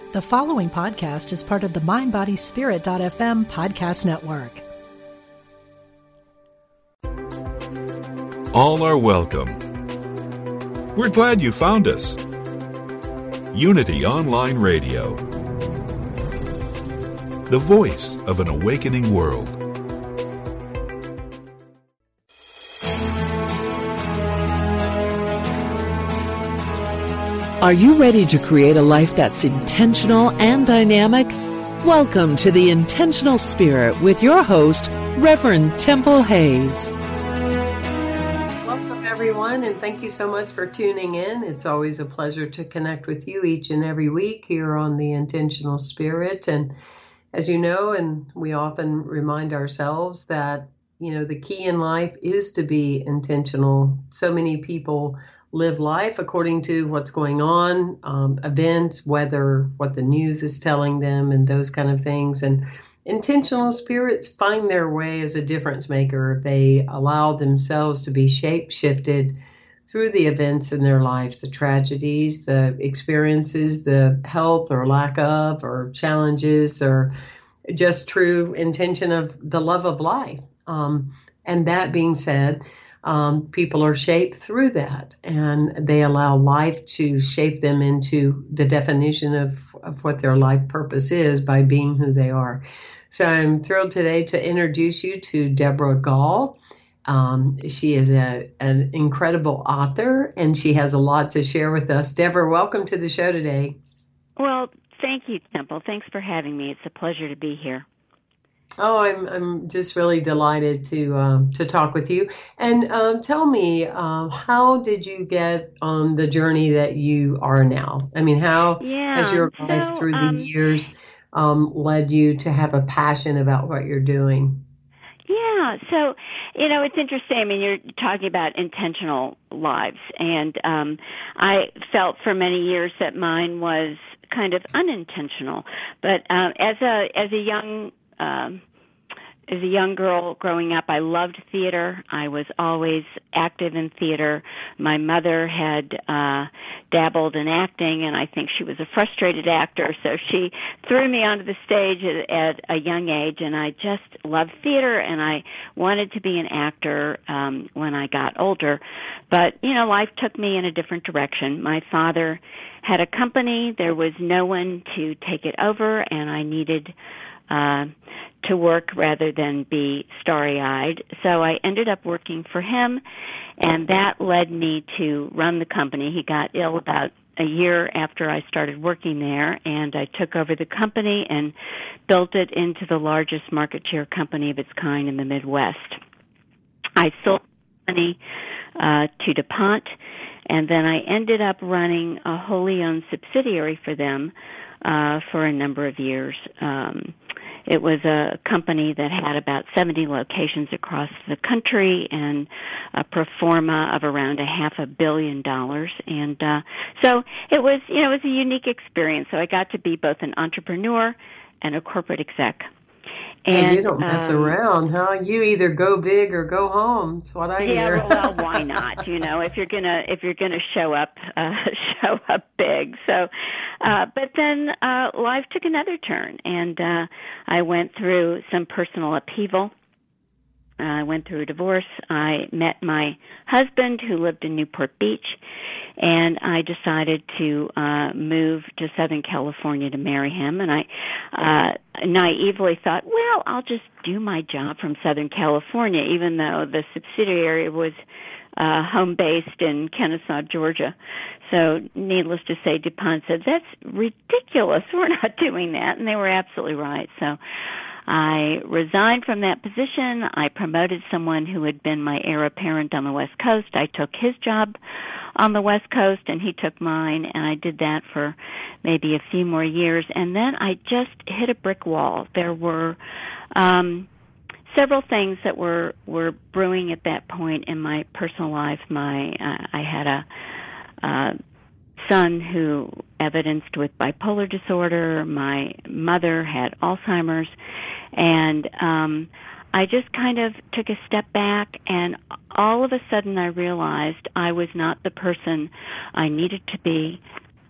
The following podcast is part of the MindBodySpirit.fm podcast network. All are welcome. We're glad you found us. Unity Online Radio, the voice of an awakening world. Are you ready to create a life that's intentional and dynamic? Welcome to The Intentional Spirit with your host, Reverend Temple Hayes. Welcome, everyone, and thank you so much for tuning in. It's always a pleasure to connect with you each and every week here on The Intentional Spirit. And as you know, and we often remind ourselves that, the key in life is to be intentional. So many people live life according to what's going on, events, weather, what the news is telling them, and those kind of things. And intentional spirits find their way as a difference maker if they allow themselves to be shape-shifted through the events in their lives, the tragedies, the experiences, the health or lack of, or challenges, or just true intention of the love of life. And that being said, people are shaped through that, and they allow life to shape them into the definition of what their life purpose is by being who they are. So I'm thrilled today to introduce you to Deborah Gall. She is an incredible author, and she has a lot to share with us. Deborah, welcome to the show today. Well, thank you, Temple. Thanks for having me. It's a pleasure to be here. Oh, I'm just really delighted to talk with you. And tell me, how did you get on the journey that you are now? I mean, how has your life through the years led you to have a passion about what you're doing? Yeah, so, it's interesting. I mean, you're talking about intentional lives, and I felt for many years that mine was kind of unintentional. But as a young girl growing up, I loved theater. I was always active in theater. My mother had dabbled in acting, and I think she was a frustrated actor, so she threw me onto the stage at a young age, and I just loved theater, and I wanted to be an actor when I got older. But, life took me in a different direction. My father had a company. There was no one to take it over, and I needed to work rather than be starry-eyed. So I ended up working for him, and that led me to run the company. He got ill about a year after I started working there, and I took over the company and built it into the largest market share company of its kind in the Midwest. I sold the company to DuPont, and then I ended up running a wholly owned subsidiary for them for a number of years. It was a company that had about 70 locations across the country and a pro forma of around $500 million. And so it was, it was a unique experience. So I got to be both an entrepreneur and a corporate exec. And you don't mess around, huh? You either go big or go home. That's what I hear. Yeah, well, why not? If you're gonna show up big. So, but then life took another turn, and I went through some personal upheaval. I went through a divorce. I met my husband, who lived in Newport Beach, and I decided to move to Southern California to marry him. And I naively thought, well, I'll just do my job from Southern California, even though the subsidiary was home-based in Kennesaw, Georgia. So needless to say, DuPont said, that's ridiculous. We're not doing that. And they were absolutely right. So I resigned from that position. I promoted someone who had been my heir apparent on the West Coast. I took his job on the West Coast, and he took mine, and I did that for maybe a few more years. And then I just hit a brick wall. There were several things that were brewing at that point in my personal life. I had a son who evidenced with bipolar disorder. My mother had Alzheimer's, and I just kind of took a step back, and all of a sudden I realized I was not the person I needed to be.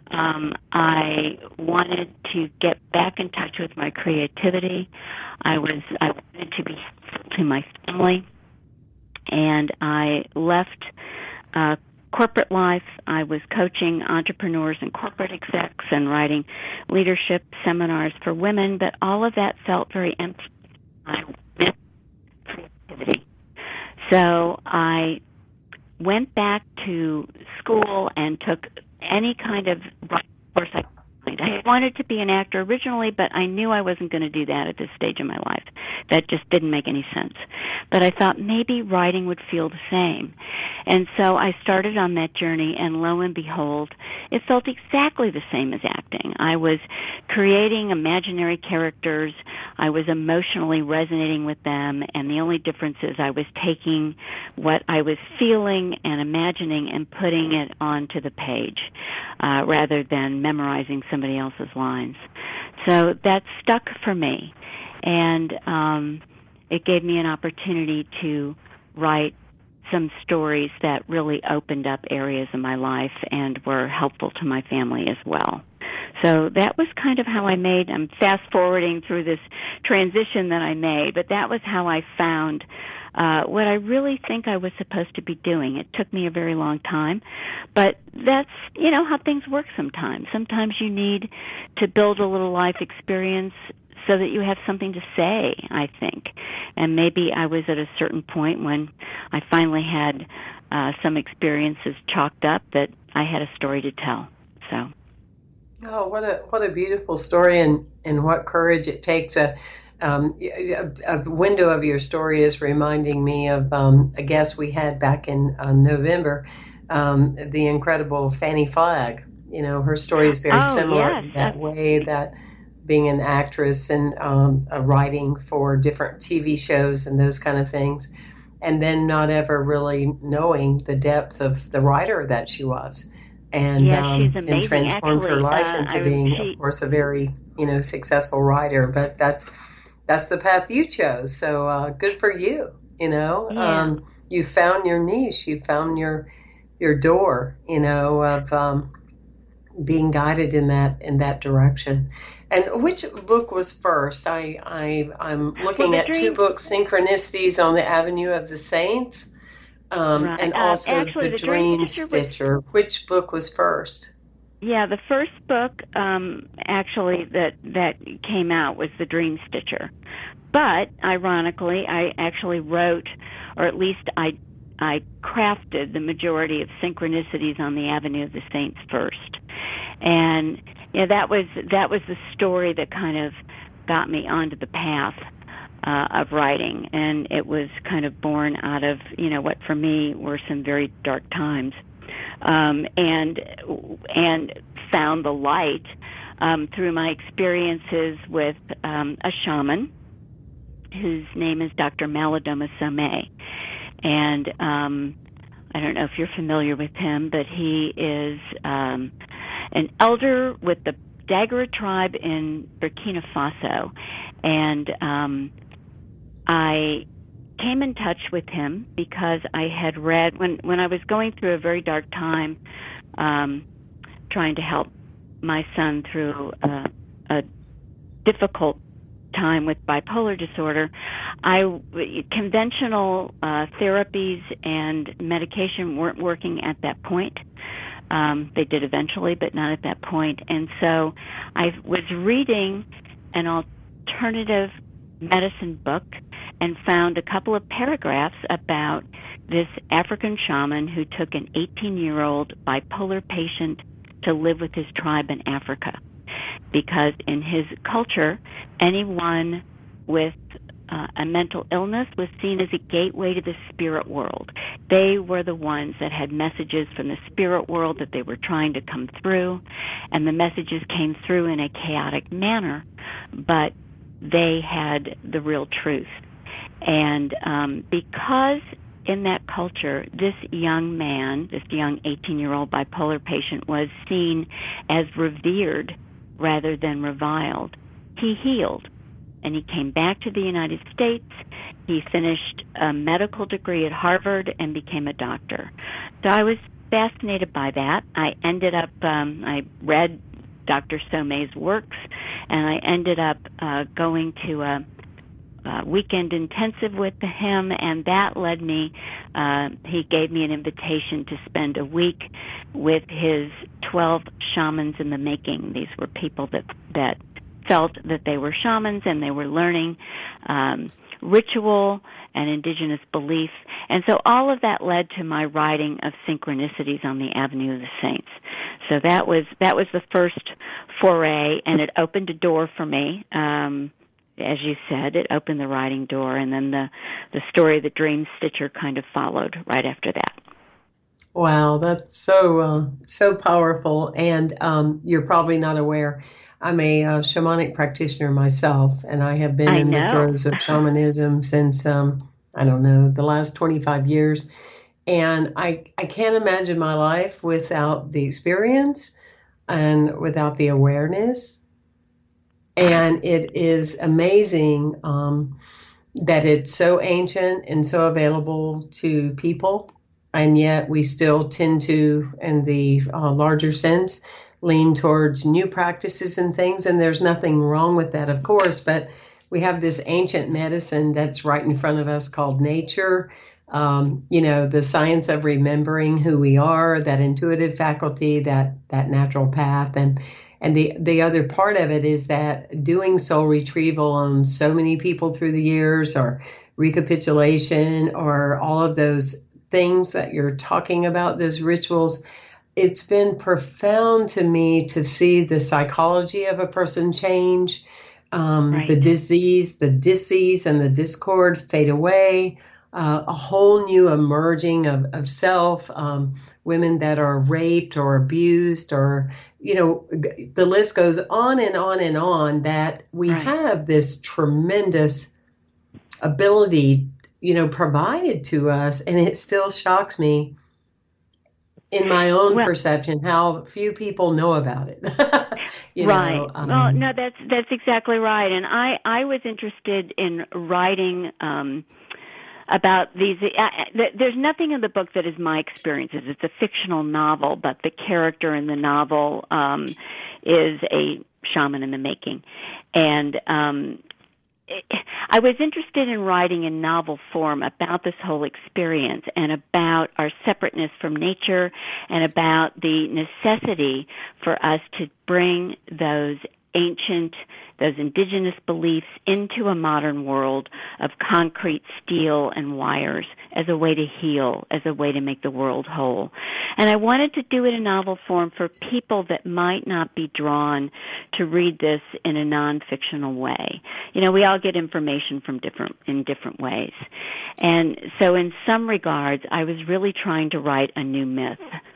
I wanted to get back in touch with my creativity. I wanted to be helpful to my family, and I left corporate life. I was coaching entrepreneurs and corporate execs and writing leadership seminars for women, but all of that felt very empty. I missed creativity. So I went back to school and took any kind of course I could. I wanted to be an actor originally, but I knew I wasn't going to do that at this stage of my life. That just didn't make any sense. But I thought maybe writing would feel the same. And so I started on that journey, and lo and behold, it felt exactly the same as acting. I was creating imaginary characters. I was emotionally resonating with them, and the only difference is I was taking what I was feeling and imagining and putting it onto the page rather than memorizing somebody else's lines. So that stuck for me, and it gave me an opportunity to write some stories that really opened up areas of my life and were helpful to my family as well. So that was kind of how I'm fast-forwarding through this transition that I made, but that was how I found what I really think I was supposed to be doing. It took me a very long time, but that's, how things work sometimes. Sometimes you need to build a little life experience so that you have something to say, I think. And maybe I was at a certain point when I finally had some experiences chalked up that I had a story to tell. So. Oh, what a beautiful story, and what courage it takes. A window of your story is reminding me of a guest we had back in November, the incredible Fannie Flagg. Her story is very similar in that way, that being an actress and writing for different TV shows and those kind of things, and then not ever really knowing the depth of the writer that she was. And transformed her life into being, of course, a very, successful writer. But that's the path you chose. So good for you. You found your niche. You found your door. Of being guided in that direction. And which book was first? I'm looking at two books: Synchronicities on the Avenue of the Saints. Right. And also the Dream Stitcher. Which book was first? Yeah, the first book actually that came out was The Dream Stitcher. But ironically, I actually wrote, or at least I crafted the majority of Synchronicities on the Avenue of the Saints first. And that was the story that kind of got me onto the path of writing, and it was kind of born out of what for me were some very dark times, and found the light through my experiences with a shaman whose name is Dr. Malidoma Somé, and I don't know if you're familiar with him, but he is an elder with the Dagara tribe in Burkina Faso, and I came in touch with him because I had read, when I was going through a very dark time, trying to help my son through a difficult time with bipolar disorder, conventional therapies and medication weren't working at that point. They did eventually, but not at that point. And so I was reading an alternative medicine book and found a couple of paragraphs about this African shaman who took an 18-year-old bipolar patient to live with his tribe in Africa. Because in his culture, anyone with a mental illness was seen as a gateway to the spirit world. They were the ones that had messages from the spirit world that they were trying to come through, and the messages came through in a chaotic manner, but they had the real truth. And because in that culture, this young man, this young 18-year-old bipolar patient was seen as revered rather than reviled, he healed. And he came back to the United States. He finished a medical degree at Harvard and became a doctor. So I was fascinated by that. I ended up, I read Dr. Somay's works, and I ended up going to a weekend intensive with him, and that led me, he gave me an invitation to spend a week with his 12 shamans in the making. These were people that felt that they were shamans, and they were learning ritual and indigenous belief. And so all of that led to my writing of Synchronicities on the Avenue of the Saints. So that was the first foray, and it opened a door for me. As you said, it opened the writing door, and then the story of the Dream Stitcher kind of followed right after that. Wow, that's so powerful. And you're probably not aware, I'm a shamanic practitioner myself, and I have been in the throes of shamanism since, I don't know, the last 25 years. And I can't imagine my life without the experience and without the awareness. And it is amazing that it's so ancient and so available to people, and yet we still tend to, in the larger sense, lean towards new practices and things, and there's nothing wrong with that, of course, but we have this ancient medicine that's right in front of us called nature, the science of remembering who we are, that intuitive faculty, that natural path, and the other part of it is that doing soul retrieval on so many people through the years, or recapitulation, or all of those things that you're talking about, those rituals, it's been profound to me to see the psychology of a person change, right. The disease and the discord fade away, a whole new emerging of self, women that are raped or abused, or, the list goes on and on and on, that we right. have this tremendous ability, provided to us. And it still shocks me in my own perception how few people know about it. Right. Well, no, that's exactly right. And I was interested in writing about these. There's nothing in the book that is my experiences. It's a fictional novel, but the character in the novel is a shaman in the making. And I was interested in writing in novel form about this whole experience, and about our separateness from nature, and about the necessity for us to bring those indigenous beliefs into a modern world of concrete, steel, and wires as a way to heal, as a way to make the world whole. And I wanted to do it in novel form for people that might not be drawn to read this in a non-fictional way. We all get information in different ways. And so in some regards, I was really trying to write a new myth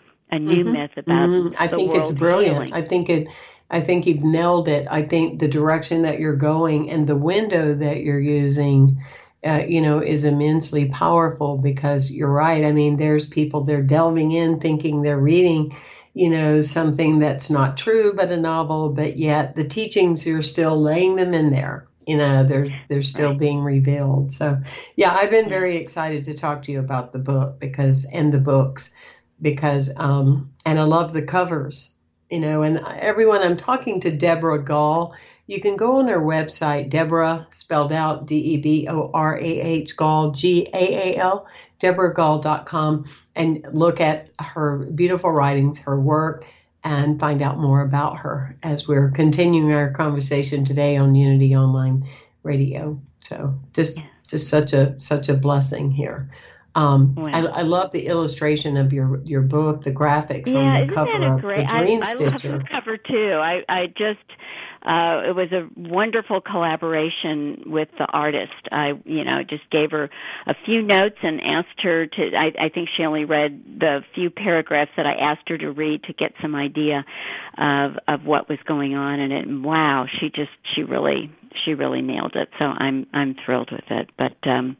about I the think world it's brilliant. healing. I think you've nailed it. I think the direction that you're going and the window that you're using, is immensely powerful, because you're right. I mean, there's people, they're delving in thinking they're reading, something that's not true, but a novel, but yet the teachings, you're still laying them in there. They're still right. being revealed. So, yeah, I've been very excited to talk to you about the book and the books, because, and I love the covers. And everyone, I'm talking to Deborah Gall. You can go on her website, Deborah, spelled out Deborah, Gall, Gaal, DeborahGall.com, and look at her beautiful writings, her work, and find out more about her as we're continuing our conversation today on Unity Online Radio. So just such a blessing here. I love the illustration of your book, the graphics on the cover of the Dream Stitcher. I love the cover too. I just it was a wonderful collaboration with the artist. I just gave her a few notes and asked her to. I think she only read the few paragraphs that I asked her to read to get some idea of what was going on in it. And wow, she really nailed it. So I'm thrilled with it. But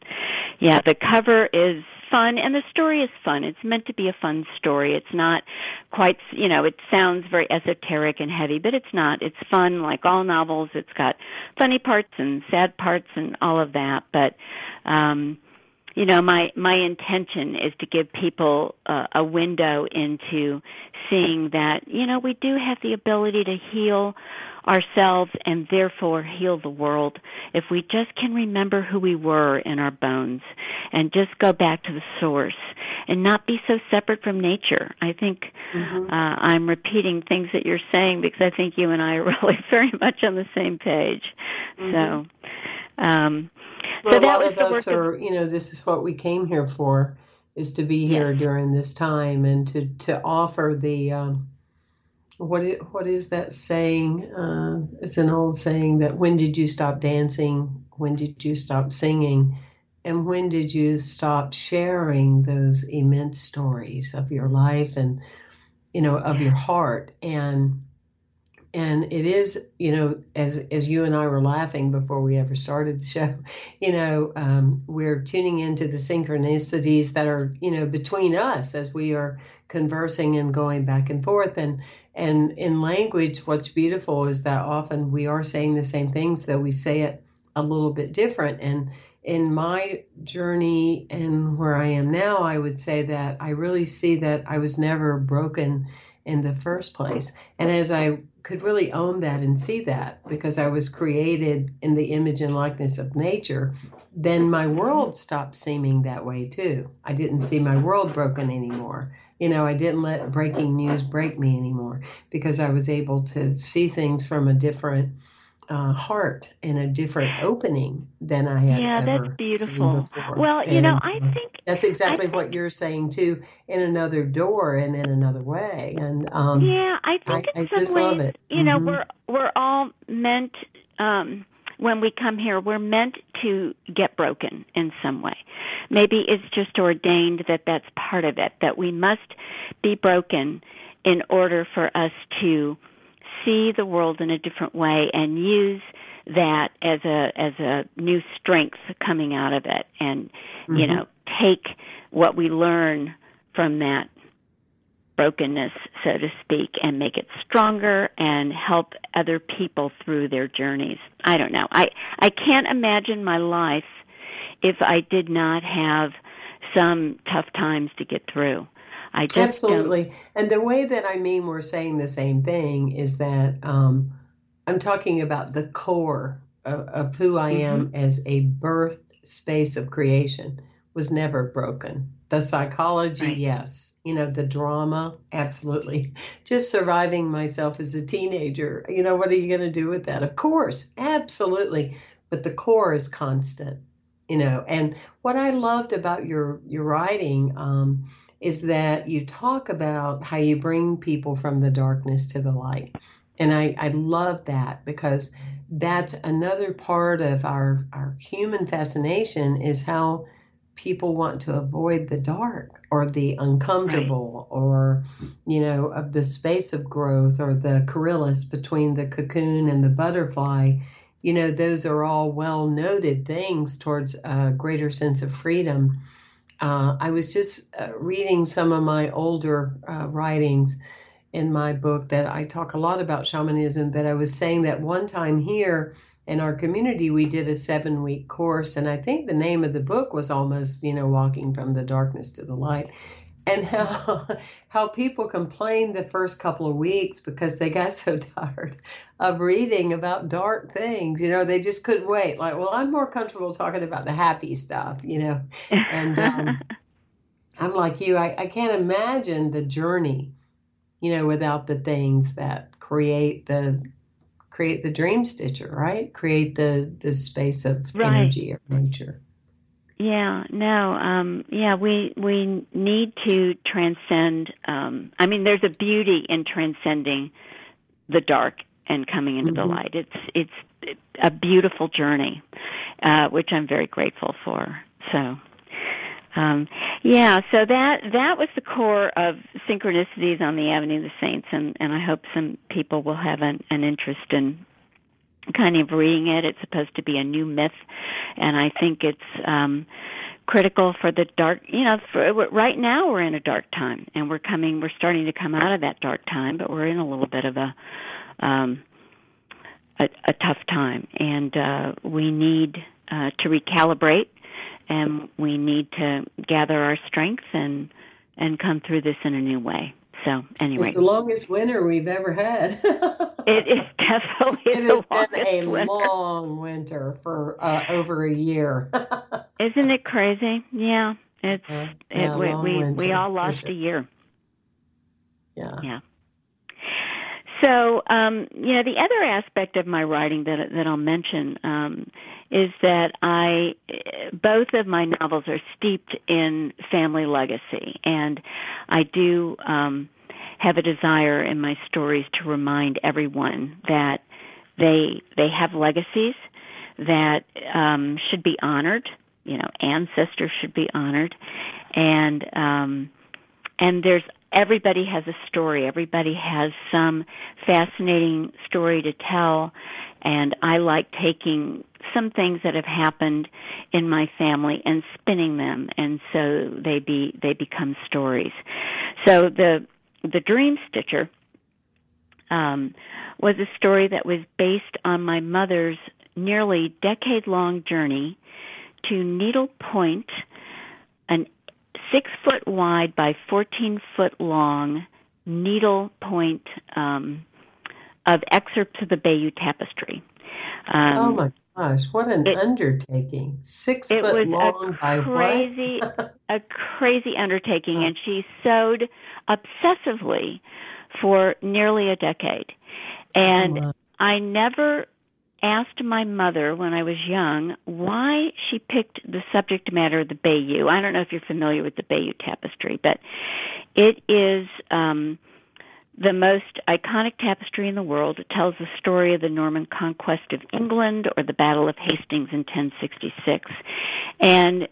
the cover is fun, and the story is fun. It's meant to be a fun story. It's not quite, it sounds very esoteric and heavy, but it's not. It's fun, like all novels. It's got funny parts and sad parts and all of that. But my intention is to give people a window into seeing that, we do have the ability to heal ourselves and therefore heal the world if we just can remember who we were in our bones and just go back to the source and not be so separate from nature. I think I'm repeating things that you're saying because I think you and I are really very much on the same page. So, well, so that was the work are, this is what we came here for, is to be here during this time and to offer the, what is that saying? It's an old saying that when did you stop dancing? When did you stop singing? And when did you stop sharing those immense stories of your life and, of your heart? And it is, as you and I were laughing before we ever started the show, we're tuning into the synchronicities that are, between us as we are conversing and going back and forth. And in language, what's beautiful is that often we are saying the same things, though we say it a little bit different. And in my journey and where I am now, I would say that I really see that I was never broken in the first place. And as I could really own that and see that, because I was created in the image and likeness of nature, then my world stopped seeming that way too. I didn't see my world broken anymore. I didn't let breaking news break me anymore because I was able to see things from a different heart and a different opening than I had ever that's beautiful. seen before. Well, I think that's exactly what you're saying too, in another door and in another way. And I think in some just ways, love it. we're all meant. When we come here, we're meant to get broken in some way. Maybe it's just ordained that that's part of it, that we must be broken in order for us to see the world in a different way and use that as a new strength coming out of it, and take what we learn from that brokenness, so to speak, and make it stronger and help other people through their journeys. I don't know. I can't imagine my life if I did not have some tough times to get through. I just absolutely don't. And the way that we're saying the same thing is that I'm talking about the core of who I am as a birth space of creation was never broken. The psychology, yes. The drama, absolutely. Just surviving myself as a teenager. What are you going to do with that? Of course, absolutely. But the core is constant, And what I loved about your writing is that you talk about how you bring people from the darkness to the light. And I love that because that's another part of our human fascination is how people want to avoid the dark or the uncomfortable or, of the space of growth or the corylus between the cocoon and the butterfly. Those are all well-noted things towards a greater sense of freedom. I was just reading some of my older writings in my book that I talk a lot about shamanism, but I was saying that one time here in our community, we did a 7-week course, and I think the name of the book was almost, Walking from the Darkness to the Light, and how people complained the first couple of weeks because they got so tired of reading about dark things. They just couldn't wait. Like, well, I'm more comfortable talking about the happy stuff, and I'm like you, I can't imagine the journey, without the things that create the dream stitcher, right? Create the space of energy of nature. Yeah, no, we need to transcend. There's a beauty in transcending the dark and coming into the light. It's a beautiful journey, which I'm very grateful for. So, so that was the core of Synchronicities on the Avenue of the Saints, and I hope some people will have an interest in kind of reading it. It's supposed to be a new myth, and I think it's critical for the dark. Right now we're in a dark time, and we're starting to come out of that dark time, but we're in a little bit of a tough time, and we need to recalibrate and we need to gather our strength and come through this in a new way. So anyway, it's the longest winter we've ever had. It is definitely it has been a long winter for over a year. Isn't it crazy? Yeah, we all lost a year. Yeah. So, the other aspect of my writing that I'll mention is that both of my novels are steeped in family legacy, and I do have a desire in my stories to remind everyone that they have legacies that should be honored. Ancestors should be honored, and everybody has a story. Everybody has some fascinating story to tell, and I like taking some things that have happened in my family and spinning them, and so they become stories. So the Dream Stitcher was a story that was based on my mother's nearly decade-long journey to Needle Point, an 6-foot wide by 14-foot long needle point of excerpts of the Bayeux Tapestry. Oh my gosh, what an undertaking! 6 foot long by what? A crazy undertaking, and she sewed obsessively for nearly a decade. And I never asked my mother when I was young why she picked the subject matter of the Bayeux. I don't know if you're familiar with the Bayeux Tapestry, but it is the most iconic tapestry in the world. It tells the story of the Norman conquest of England or the Battle of Hastings in 1066. And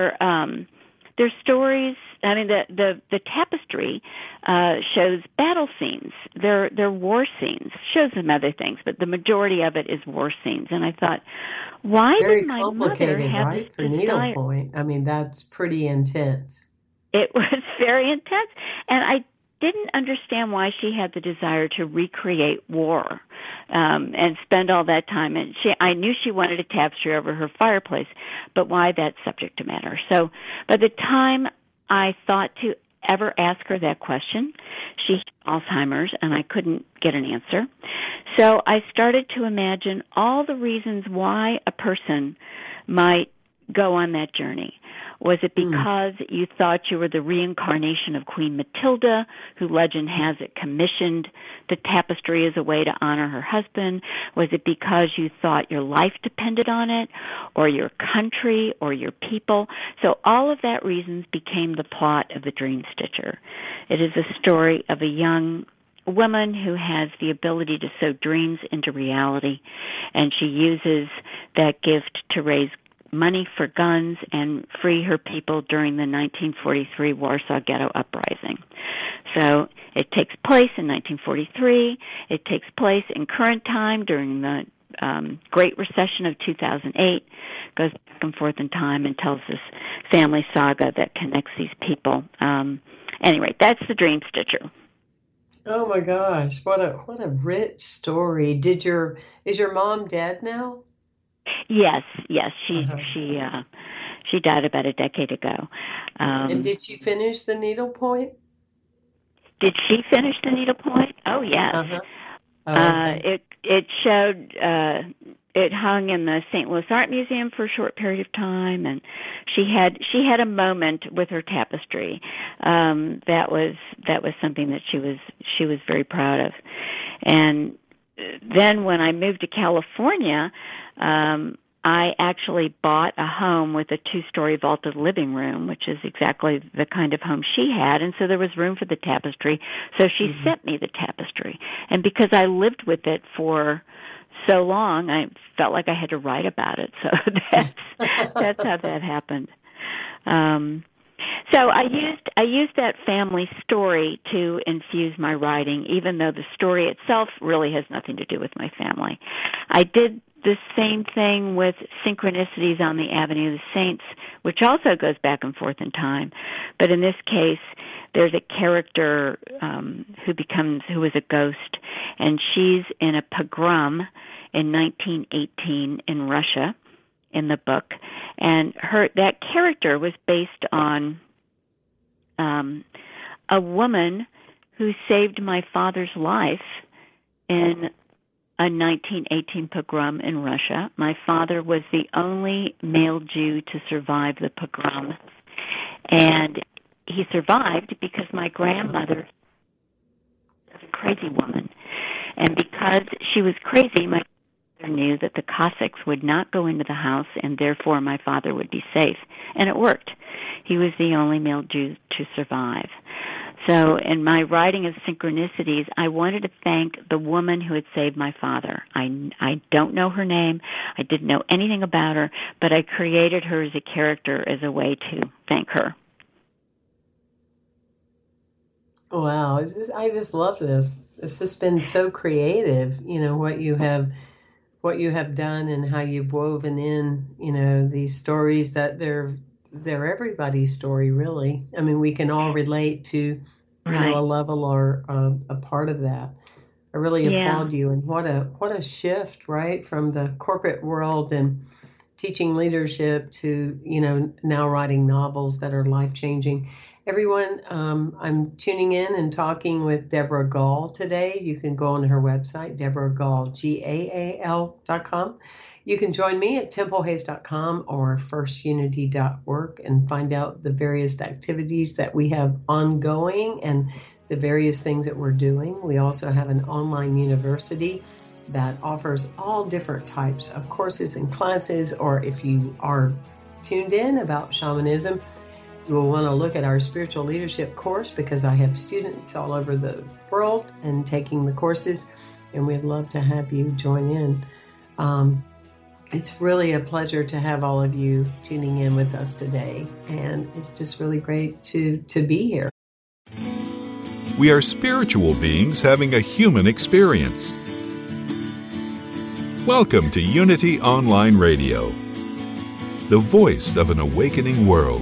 their stories, I mean, the tapestry shows battle scenes. They're war scenes. Shows some other things, but the majority of it is war scenes. And I thought, why did my mother have right, this for needlepoint? I mean, that's pretty intense. It was very intense, and I didn't understand why she had the desire to recreate war and spend all that time. And I knew she wanted a tapestry over her fireplace, but why that subject matter? So by the time I thought to ever ask her that question, she had Alzheimer's, and I couldn't get an answer. So I started to imagine all the reasons why a person might go on that journey. Was it because you thought you were the reincarnation of Queen Matilda, who legend has it commissioned the tapestry as a way to honor her husband? Was it because you thought your life depended on it, or your country, or your people? So all of that reasons became the plot of The Dream Stitcher. It is a story of a young woman who has the ability to sew dreams into reality, and she uses that gift to raise money for guns and free her people during the 1943 Warsaw Ghetto Uprising. So it takes place in 1943. It takes place in current time during the Great Recession of 2008, goes back and forth in time and tells this family saga that connects these people. Anyway, that's The Dream Stitcher. Oh my gosh, what a rich story. Is your mom dead now? Yes, she died about a decade ago. And did she finish the needlepoint? Did she finish the needlepoint? Oh yes. Okay. It showed. It hung in the St. Louis Art Museum for a short period of time, and she had a moment with her tapestry. That was something that she was very proud of. And then when I moved to California, I actually bought a home with a 2-story vaulted living room, which is exactly the kind of home she had, and so there was room for the tapestry. So she sent me the tapestry, and because I lived with it for so long, I felt like I had to write about it. So that's how that happened. So I used that family story to infuse my writing, even though the story itself really has nothing to do with my family. I did the same thing with Synchronicities on the Avenue of the Saints, which also goes back and forth in time. But in this case, there's a character who is a ghost, and she's in a pogrom in 1918 in Russia. in the book, and that character was based on a woman who saved my father's life in a 1918 pogrom in Russia. My father was the only male Jew to survive the pogrom, and he survived because my grandmother was a crazy woman, and because she was crazy, my father knew that the Cossacks would not go into the house, and therefore my father would be safe, and it worked. He was the only male Jew to survive. So in my writing of Synchronicities, I wanted to thank the woman who had saved my father. I don't know her name. I didn't know anything about her, but I created her as a character as a way to thank her. Wow, I just love this. It's just been so creative, what you have done and how you've woven in, these stories that they're everybody's story, really. I mean, we can all relate to, a level or a part of that. I really applaud you, and what a shift, right, from the corporate world and teaching leadership to, now writing novels that are life-changing. Everyone, I'm tuning in and talking with Deborah Gall today. You can go on her website, DeborahGall.com. You can join me at templehayes.com or firstunity.org and find out the various activities that we have ongoing and the various things that we're doing. We also have an online university that offers all different types of courses and classes, or if you are tuned in about shamanism, you will want to look at our spiritual leadership course, because I have students all over the world and taking the courses, and we'd love to have you join in. It's really a pleasure to have all of you tuning in with us today, and it's just really great to be here. We are spiritual beings having a human experience. Welcome to Unity Online Radio, the voice of an awakening world.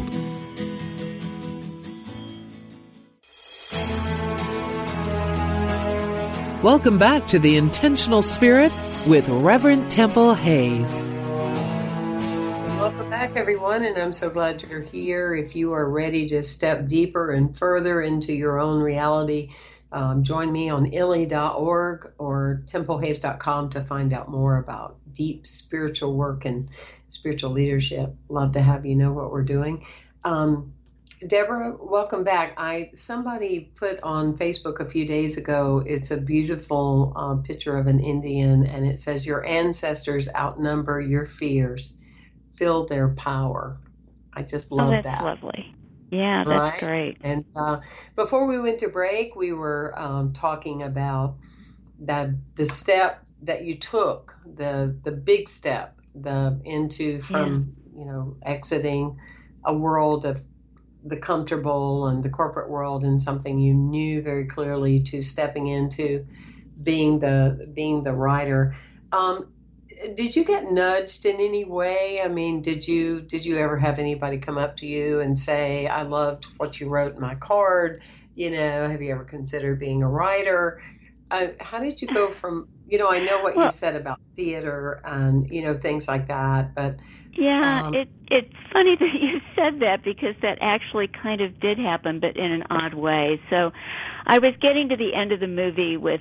Welcome back to The Intentional Spirit with Reverend Temple Hayes. Welcome back, everyone, and I'm so glad you're here. If you are ready to step deeper and further into your own reality, join me on illy.org or templehayes.com to find out more about deep spiritual work and spiritual leadership. Love to have you know what we're doing. Deborah, welcome back. Somebody put on Facebook a few days ago, it's a beautiful picture of an Indian, and it says, "Your ancestors outnumber your fears. Feel their power." I just love that. That's lovely. Yeah, that's great. And before we went to break, we were talking about the step that you took, the big step, from exiting a world of the comfortable and the corporate world and something you knew very clearly, to stepping into being the writer. Did you get nudged in any way? I mean, did you ever have anybody come up to you and say, "I loved what you wrote in my card"? Have you ever considered being a writer? How did you go from, I know what you said about theater and, things like that, but yeah, it's funny that you said that, because that actually kind of did happen, but in an odd way. So I was getting to the end of the movie with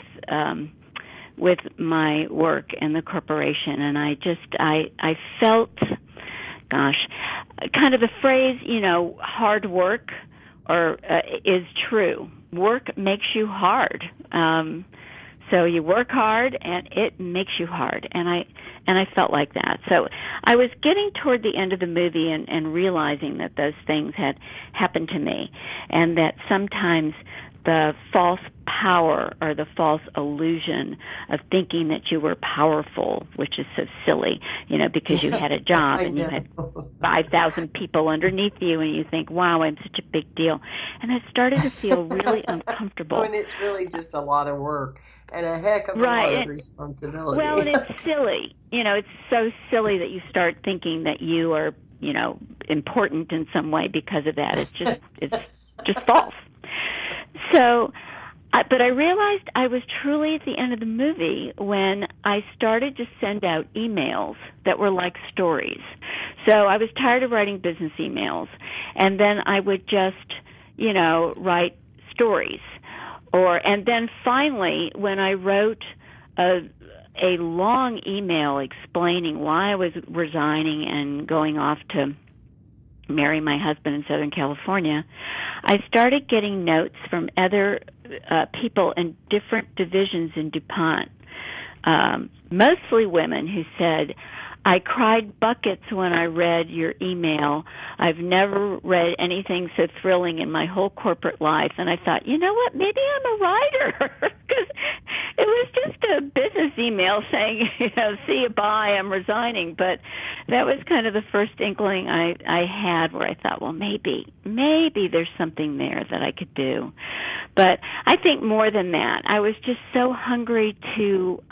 my work in the corporation, and I felt, kind of the phrase, hard work is true. Work makes you hard. So you work hard, and it makes you hard, and I felt like that. So I was getting toward the end of the movie and realizing that those things had happened to me, and that sometimes the false power or the false illusion of thinking that you were powerful, which is so silly, because you had a job and you had 5,000 people underneath you, and you think, wow, I'm such a big deal. And it started to feel really uncomfortable. And it's really just a lot of work and a heck of a lot of responsibility. Well, and it's silly. It's so silly that you start thinking that you are, important in some way because of that. It's just false. So But I realized I was truly at the end of the movie when I started to send out emails that were like stories. So I was tired of writing business emails, and then I would just, write stories. And then finally, when I wrote a long email explaining why I was resigning and going off to marry my husband in Southern California, I started getting notes from other people in different divisions in DuPont, mostly women, who said, I cried buckets when I read your email. I've never read anything so thrilling in my whole corporate life. And I thought, you know what, maybe I'm a writer, because it was just a business email saying, see you, bye, I'm resigning. But that was kind of the first inkling I had, where I thought, well, maybe there's something there that I could do. But I think more than that, I was just so hungry to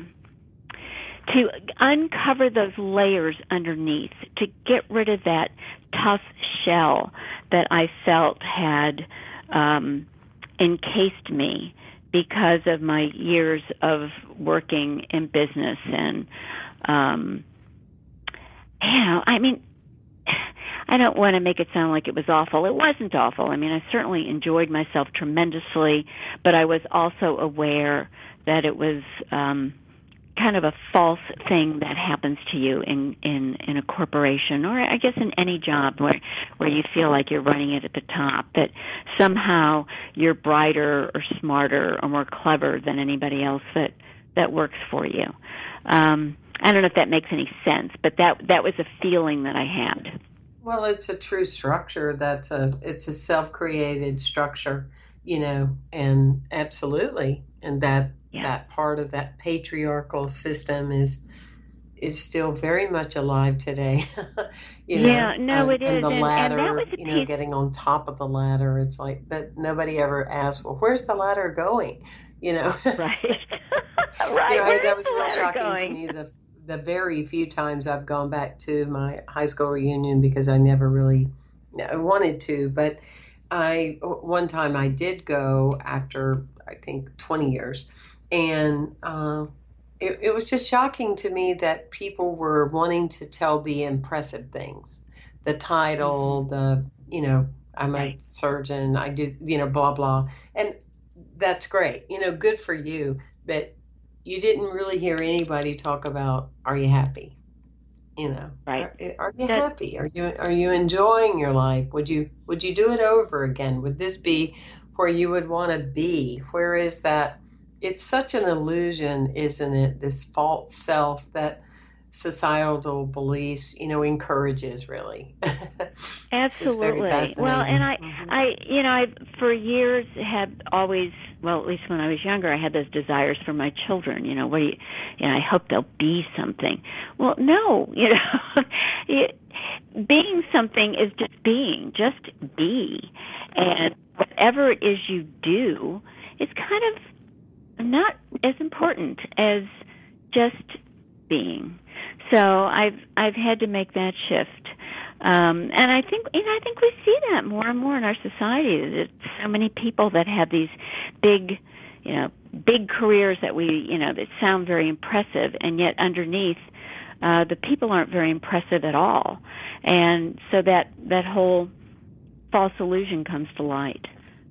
uncover those layers underneath, to get rid of that tough shell that I felt had encased me because of my years of working in business. And, I don't want to make it sound like it was awful. It wasn't awful. I mean, I certainly enjoyed myself tremendously, but I was also aware that it was kind of a false thing that happens to you in a corporation, or I guess in any job where you feel like you're running it at the top, that somehow you're brighter or smarter or more clever than anybody else that works for you. I don't know if that makes any sense, but that was a feeling that I had. Well, it's a true structure. It's a self-created structure, and absolutely, and that part of that patriarchal system is still very much alive today. It is. And the ladder, and that was a piece. Getting on top of the ladder. It's like, but nobody ever asks, well, where's the ladder going? Right. Right. That was real shocking to me. The very few times I've gone back to my high school reunion, because I never really wanted to, but one time I did go after, I think, 20 years. And it was just shocking to me that people were wanting to tell the impressive things, the title, I'm a surgeon, I do, blah, blah. And that's great, good for you. But you didn't really hear anybody talk about, are you happy? Right. Are you happy? Are you enjoying your life? Would you do it over again? Would this be where you would want to be? Where is that? It's such an illusion, isn't it? This false self that societal beliefs, encourages, really. Absolutely. Well, and I for years had always, well, at least when I was younger, I had those desires for my children. I hope they'll be something. Well, no, being something is just being, just be. And whatever it is you do is kind of not as important as just being. So I've had to make that shift, and I think we see that more and more in our society. There's so many people that have these big careers that that sound very impressive, and yet underneath, the people aren't very impressive at all, and so that whole false illusion comes to light.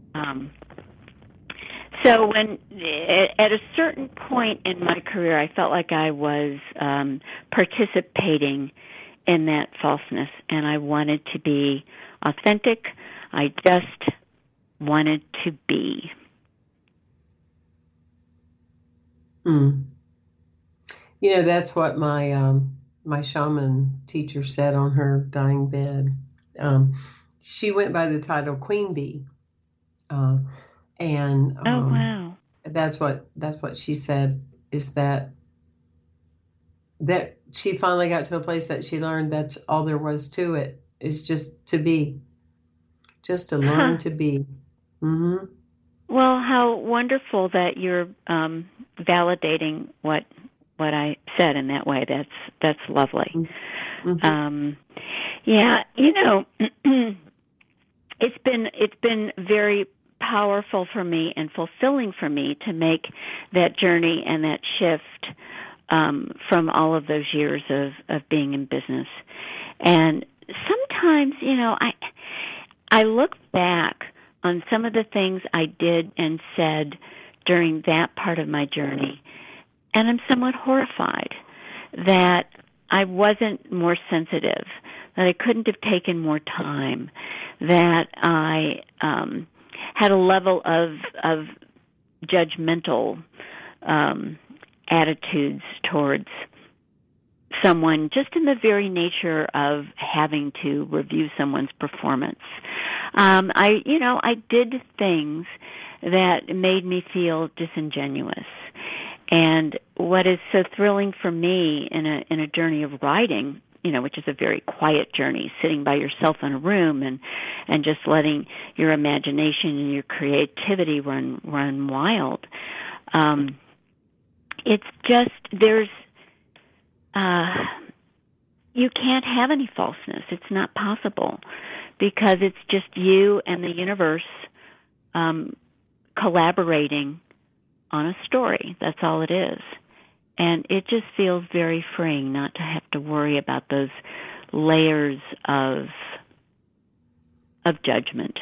So when at a certain point in my career, I felt like I was participating in that falseness, and I wanted to be authentic. I just wanted to be. That's what my shaman teacher said on her dying bed. She went by the title Queen Bee. And oh, wow. That's what she said, is that she finally got to a place that she learned that's all there was to it, is just to be, just to learn to be. Mm-hmm. Well, how wonderful that you're validating what I said in that way. That's lovely. Mm-hmm. It's been very powerful for me and fulfilling for me to make that journey and that shift from all of those years of being in business. And sometimes, I look back on some of the things I did and said during that part of my journey, and I'm somewhat horrified that I wasn't more sensitive, that I couldn't have taken more time, that I had a level of judgmental attitudes towards someone just in the very nature of having to review someone's performance. I did things that made me feel disingenuous. And what is so thrilling for me in a journey of writing, which is a very quiet journey, sitting by yourself in a room and just letting your imagination and your creativity run wild. It's just you can't have any falseness. It's not possible because it's just you and the universe collaborating on a story. That's all it is. And it just feels very freeing not to have to worry about those layers of judgment.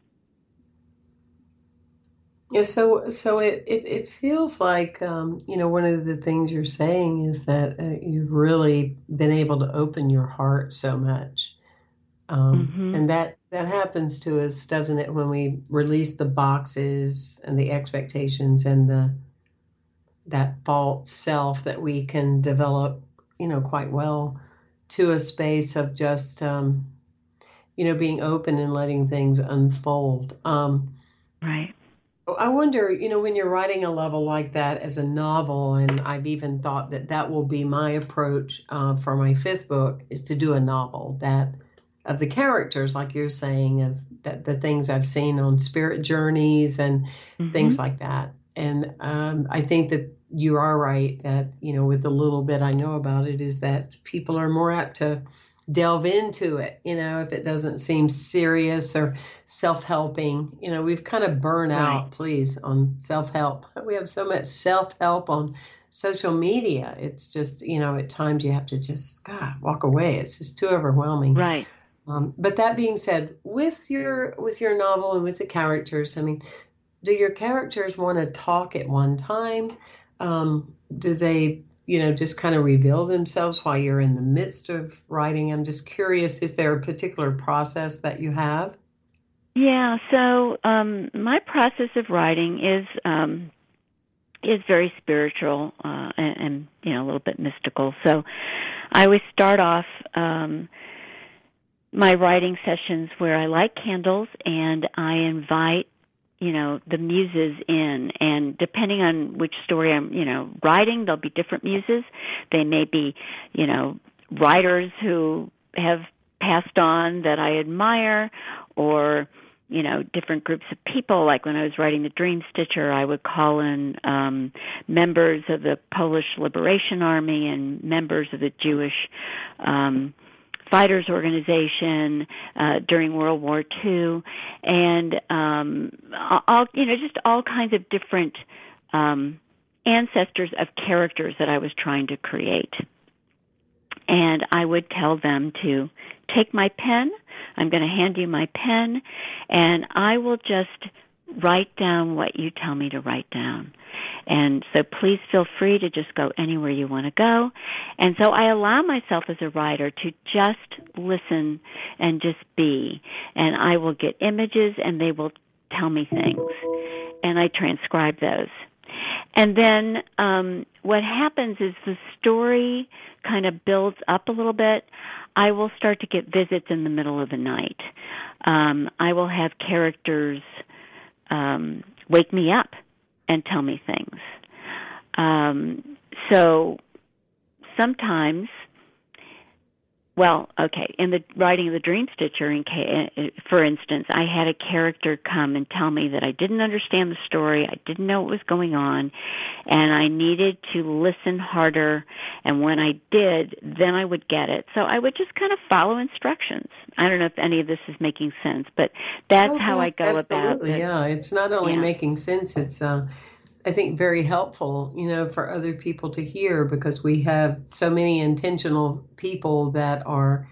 Yeah, so it feels like one of the things you're saying is that you've really been able to open your heart so much, and that happens to us, doesn't it, when we release the boxes and the expectations and that false self that we can develop, quite well, to a space of just being open and letting things unfold. Right. I wonder, when you're writing a level like that as a novel, and I've even thought that will be my approach for my fifth book, is to do a novel that of the characters, like you're saying, of the things I've seen on spirit journeys and things like that. And I think that you are right that, with the little bit I know about it, is that people are more apt to delve into it, if it doesn't seem serious or self-helping. We've kind of burned out, please, on self-help. We have so much self-help on social media. It's just, at times you have to just, walk away. It's just too overwhelming. Right. But that being said, with your novel and with the characters, do your characters want to talk at one time? Do they just kind of reveal themselves while you're in the midst of writing? I'm just curious, is there a particular process that you have? Yeah, so my process of writing is very spiritual and a little bit mystical. So I always start off my writing sessions where I light candles and I invite the muses in, and depending on which story I'm, writing, there'll be different muses. They may be, writers who have passed on that I admire, or, different groups of people. Like when I was writing The Dream Stitcher, I would call in members of the Polish Liberation Army and members of the Jewish Fighters Organization during World War II, and just all kinds of different ancestors of characters that I was trying to create. And I would tell them to take my pen. I'm going to hand you my pen, and I will just write down what you tell me to write down. And so please feel free to just go anywhere you want to go. And so I allow myself as a writer to just listen and just be. And I will get images and they will tell me things. And I transcribe those. And then what happens is the story kind of builds up a little bit. I will start to get visits in the middle of the night. I will have characters wake me up and tell me things. So sometimes Well, okay, in the writing of the Dream Stitcher, for instance, I had a character come and tell me that I didn't understand the story, I didn't know what was going on, and I needed to listen harder, and when I did, then I would get it. So I would just kind of follow instructions. I don't know if any of this is making sense, but that's how I go about it. Yeah, it's not only making sense, it's I think very helpful, for other people to hear, because we have so many intentional people that are,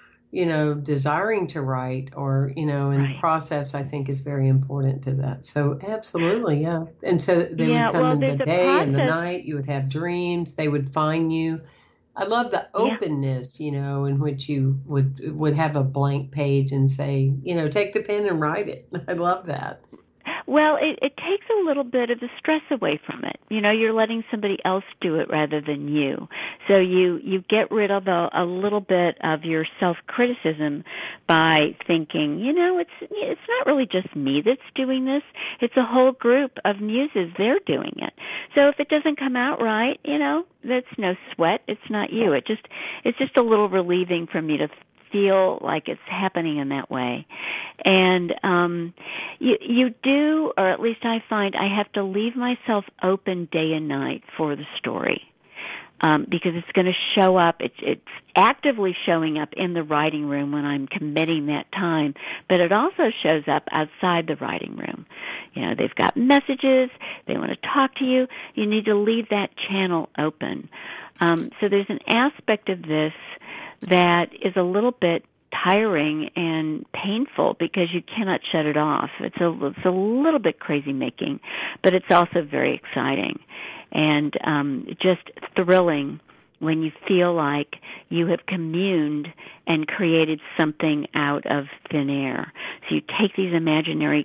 desiring to write or, in process, I think is very important to that. So absolutely, yeah. And so they would come in the day and the night, you would have dreams, they would find you. I love the openness, in which you would have a blank page and say, take the pen and write it. I love that. Well, it takes a little bit of the stress away from it. You're letting somebody else do it rather than you. So you get rid of a little bit of your self-criticism by thinking, it's not really just me that's doing this. It's a whole group of muses. They're doing it. So if it doesn't come out right, that's no sweat. It's not you. It's just a little relieving for me to feel like it's happening in that way. And you do, or at least I find I have to leave myself open day and night for the story, because it's going to show up. It's actively showing up in the writing room when I'm committing that time, but it also shows up outside the writing room. They've got messages, they want to talk to you. You need to leave that channel open. So there's an aspect of this that is a little bit tiring and painful because you cannot shut it off. It's a little bit crazy making, but it's also very exciting and just thrilling when you feel like you have communed and created something out of thin air. So you take these imaginary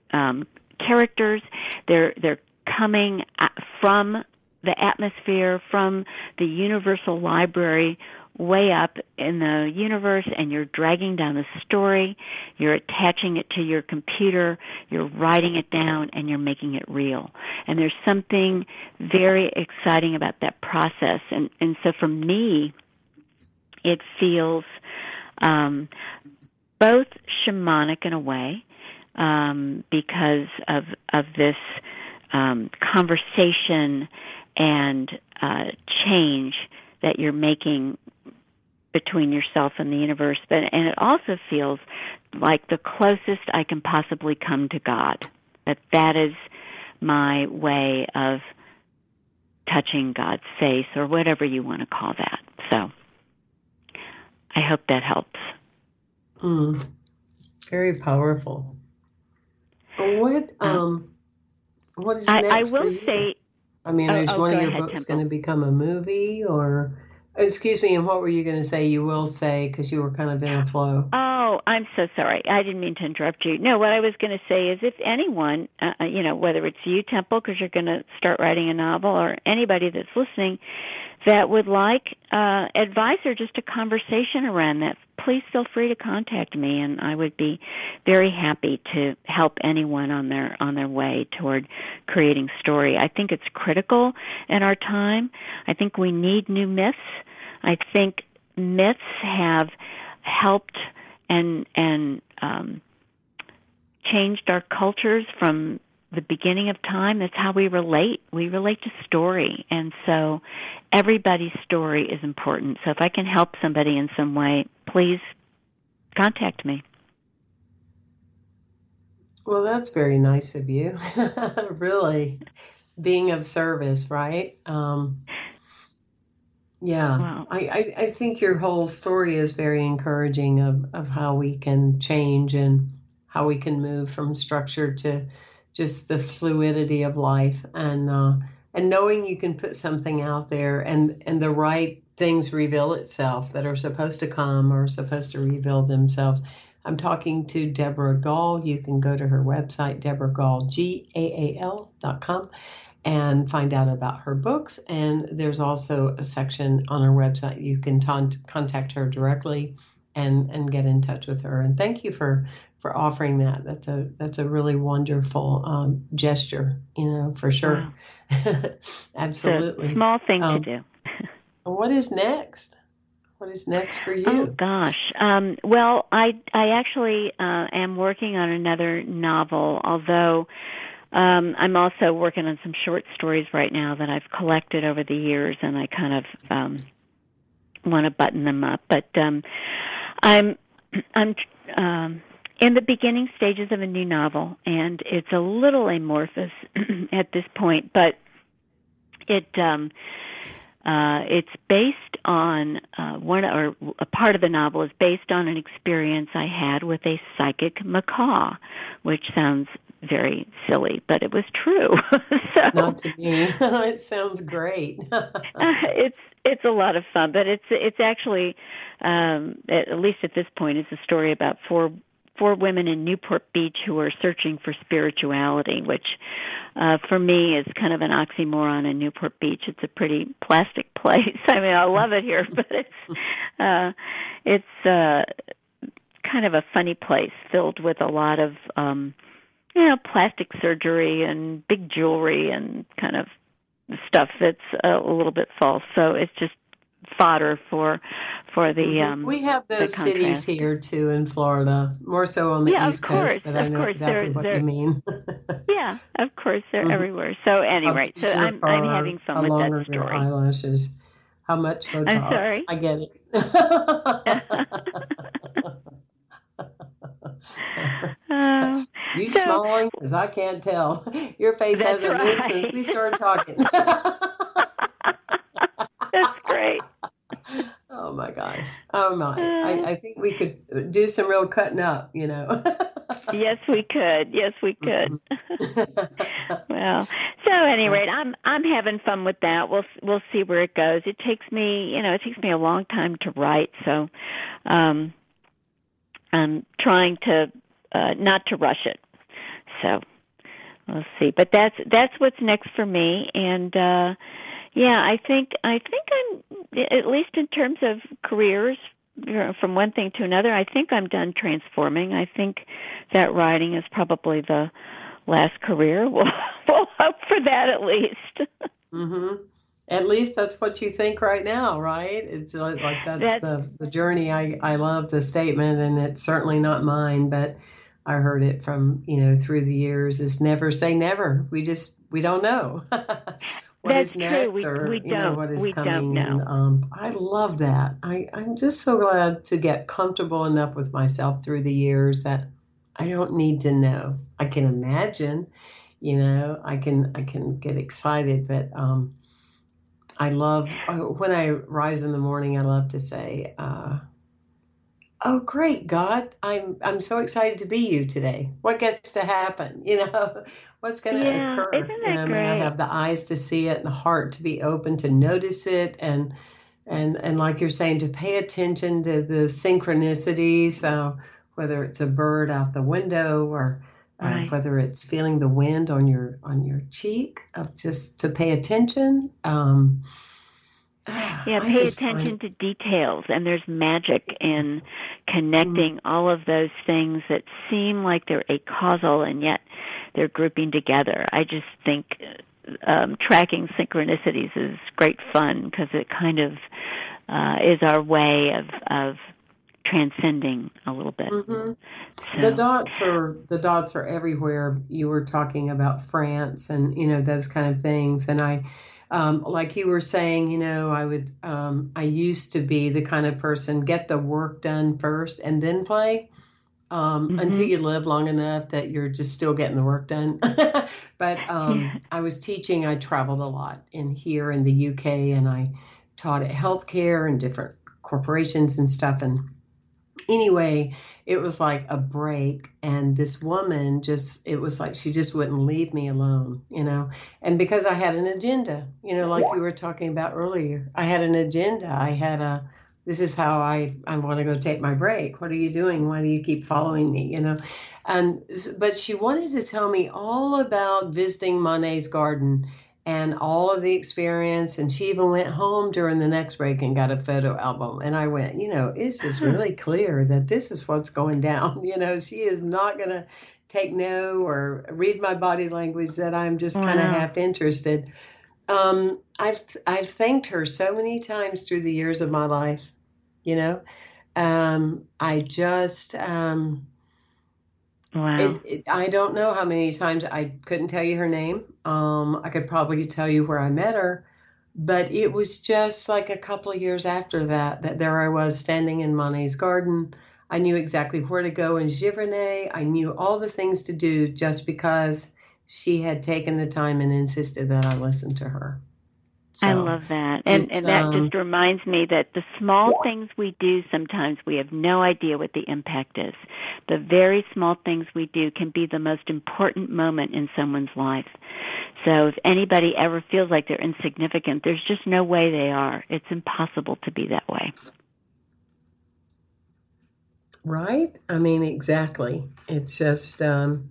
characters, they're coming from the atmosphere, from the universal library way up in the universe, and you're dragging down the story, you're attaching it to your computer, you're writing it down, and you're making it real. And there's something very exciting about that process. And so for me, it feels both shamanic in a way, because of this conversation and change that you're making between yourself and the universe, and it also feels like the closest I can possibly come to God. That is my way of touching God's face, or whatever you want to call that. So I hope that helps. Very powerful. What is next I will for you? Say. I mean, is one of your books going to become a movie, or? Excuse me, and what were you going to say? You will say, because you were kind of in a flow. Oh, I'm so sorry. I didn't mean to interrupt you. No, what I was going to say is if anyone, whether it's you, Temple, because you're going to start writing a novel, or anybody that's listening that would like advice or just a conversation around that, please feel free to contact me, and I would be very happy to help anyone on their way toward creating story. I think it's critical in our time. I think we need new myths. I think myths have helped and changed our cultures from the beginning of time. That's how we relate. We relate to story, and so everybody's story is important. So if I can help somebody in some way, please contact me. Well, that's very nice of you. Really, being of service, right? Yeah, wow. I think your whole story is very encouraging of how we can change and how we can move from structure to just the fluidity of life, and knowing you can put something out there and the right things reveal itself that are supposed to come or supposed to reveal themselves. I'm talking to Deborah Gall. You can go to her website, deborahgall.com, and find out about her books. And there's also a section on her website. You can contact her directly and get in touch with her. And thank you for offering that. That's a really wonderful gesture, for sure. Wow. Absolutely. It's a small thing to do. What is next? What is next for you? Oh gosh. Well, I actually am working on another novel, although I'm also working on some short stories right now that I've collected over the years, and I kind of want to button them up. But I'm in the beginning stages of a new novel, and it's a little amorphous at this point, but it's based on a part of the novel is based on an experience I had with a psychic macaw, which sounds very silly, but it was true. So, not to me. It sounds great. It's a lot of fun, but it's actually at least at this point, it's a story about four women in Newport Beach who are searching for spirituality, which for me is kind of an oxymoron in Newport Beach. It's a pretty plastic place. I mean, I love it here, but it's kind of a funny place filled with a lot of plastic surgery and big jewelry and kind of stuff that's a little bit false. So it's just fodder for the we have those cities here too in Florida, more so on the East Coast, but I know exactly what you mean. Yeah, of course, they're everywhere. So anyway, so I'm having fun with that story. Eyelashes. How much Botox? I'm sorry. I get it. You smiling? Because I can't tell. Your face hasn't moved since we started talking. That's great. Oh my gosh. Oh my. I think we could do some real cutting up, Yes, we could. Well, so at any rate, I'm having fun with that. We'll see where it goes. It takes me a long time to write, so I'm trying to not to rush it. So we'll see. But that's what's next for me, and I think I'm, at least in terms of careers, from one thing to another, I think I'm done transforming. I think that writing is probably the last career. We'll hope for that at least. Mm-hmm. At least that's what you think right now, right? It's like that's the journey. I love the statement, and it's certainly not mine, but I heard it from, through the years, is never say never. We don't know. That's is next, true. Or we don't. what is we coming. don't know. And, I love that. I'm just so glad to get comfortable enough with myself through the years that I don't need to know. I can imagine, I can get excited, but I love when I rise in the morning. I love to say, "Oh, great God! I'm so excited to be you today. What gets to happen? What's going to occur? Isn't that great? May I have the eyes to see it and the heart to be open to notice it, and like you're saying, to pay attention to the synchronicities. Whether it's a bird out the window or whether it's feeling the wind on your cheek, just to pay attention." Pay attention to details, and there's magic in connecting all of those things that seem like they're acausal and yet they're grouping together. I just think tracking synchronicities is great fun because it kind of is our way of transcending a little bit. Mm-hmm. So. The dots are everywhere. You were talking about France and those kind of things, and I. Like you were saying, I used to be the kind of person, get the work done first and then play, until you live long enough that you're just still getting the work done. But I was teaching, I traveled a lot here in the UK, and I taught at healthcare and different corporations and stuff. And anyway, it was like a break, and this woman it was like she just wouldn't leave me alone, and because I had an agenda, like you were talking about earlier, I had an agenda. I had this is how I want to go take my break. What are you doing? Why do you keep following me? But she wanted to tell me all about visiting Monet's garden and all of the experience. And she even went home during the next break and got a photo album. And I went, it's just really clear that this is what's going down. She is not going to take no or read my body language, that I'm just kind of half interested. I've thanked her so many times through the years of my life you know. I just, Wow. I don't know how many times I couldn't tell you her name. I could probably tell you where I met her, but it was just like a couple of years after that there I was standing in Monet's garden. I knew exactly where to go in Giverny. I knew all the things to do just because she had taken the time and insisted that I listen to her. So, I love that. And that just reminds me that the small things we do sometimes we have no idea what the impact is. The very small things we do can be the most important moment in someone's life. So if anybody ever feels like they're insignificant, there's just no way they are. It's impossible to be that way. Right? I mean, exactly. It's just,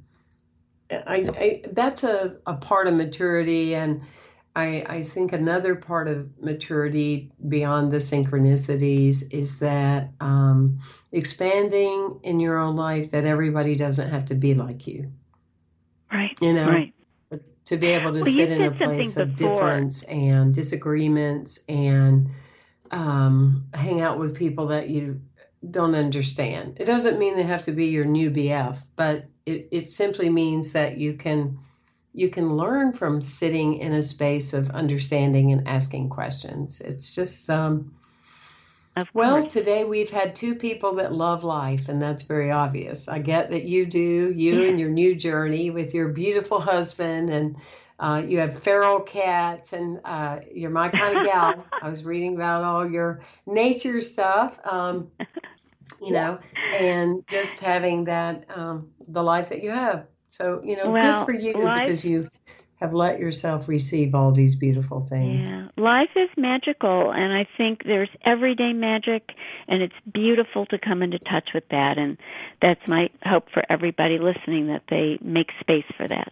that's a part of maturity, and I think another part of maturity beyond the synchronicities is that expanding in your own life that everybody doesn't have to be like you. Right. You know, right. To be able to sit in a place of difference and disagreements and hang out with people that you don't understand. It doesn't mean they have to be your new BF, but it simply means that you can learn from sitting in a space of understanding and asking questions. It's just, today we've had two people that love life, and that's very obvious. I get that you do, and your new journey with your beautiful husband, and you have feral cats, and you're my kind of gal. I was reading about all your nature stuff, you know, and just having that, the life that you have. So, you know, good for you because you have let yourself receive all these beautiful things. Yeah, life is magical, and I think there's everyday magic, and it's beautiful to come into touch with that, and that's my hope for everybody listening, that they make space for that.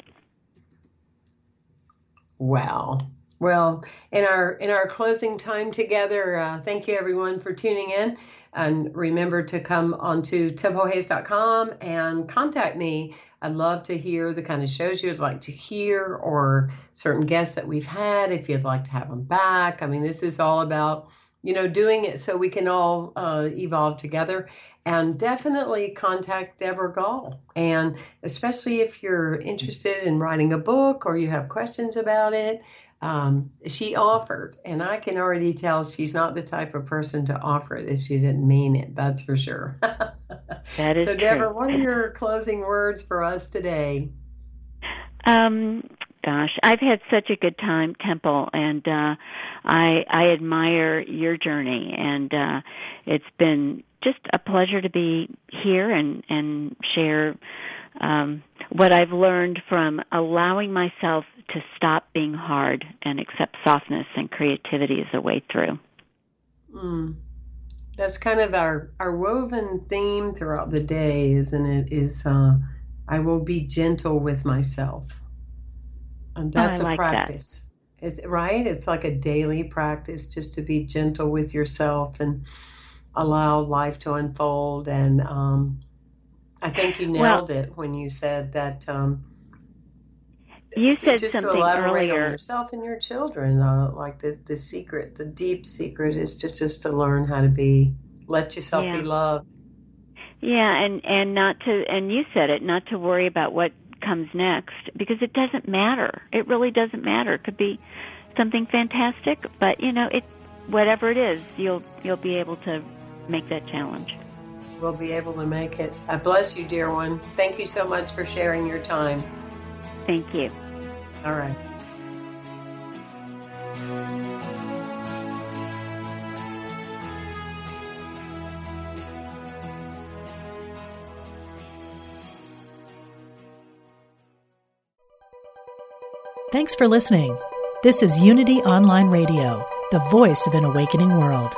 Wow. Well, in our closing time together, thank you everyone for tuning in. And remember to come onto TempleHayes.com and contact me. I'd love to hear the kind of shows you'd like to hear, or certain guests that we've had, if you'd like to have them back. I mean, this is all about, you know, doing it so we can all evolve together. And definitely contact Deborah Gall. And especially if you're interested in writing a book or you have questions about it, she offered, and I can already tell she's not the type of person to offer it if she didn't mean it. That's for sure. That is so, Deborah, what are your closing words for us today? Gosh, I've had such a good time, Temple, and I admire your journey, and it's been just a pleasure to be here and share what I've learned from allowing myself to stop being hard and accept softness and creativity as a way through. That's kind of our woven theme throughout the day, isn't it? Is I will be gentle with myself. And that's a practice. It's right. It's like a daily practice just to be gentle with yourself and allow life to unfold. And I think you nailed it when you said that. You said just something to elaborate earlier. On yourself and your children, like the secret, the deep secret is just to learn how to let yourself be loved. Yeah, and not to, and you said it, not to worry about what comes next, because it doesn't matter. It really doesn't matter. It could be something fantastic, but you know, whatever it is, you'll be able to make that challenge. We'll be able to make it. I bless you, dear one. Thank you so much for sharing your time. Thank you. All right. Thanks for listening. This is Unity Online Radio, the voice of an awakening world.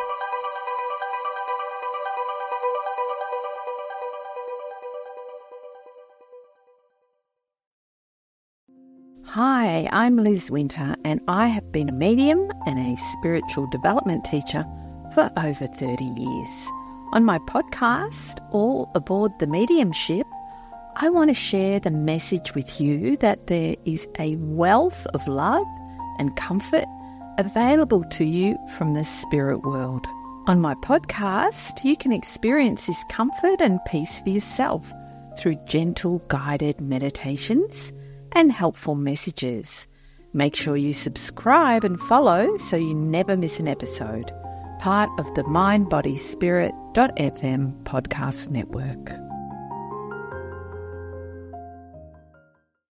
Hi, I'm Liz Winter, and I have been a medium and a spiritual development teacher for over 30 years. On my podcast, All Aboard the Mediumship, I want to share the message with you that there is a wealth of love and comfort available to you from the spirit world. On my podcast, you can experience this comfort and peace for yourself through gentle guided meditations and helpful messages. Make sure you subscribe and follow so you never miss an episode. Part of the mindbodyspirit.fm podcast network.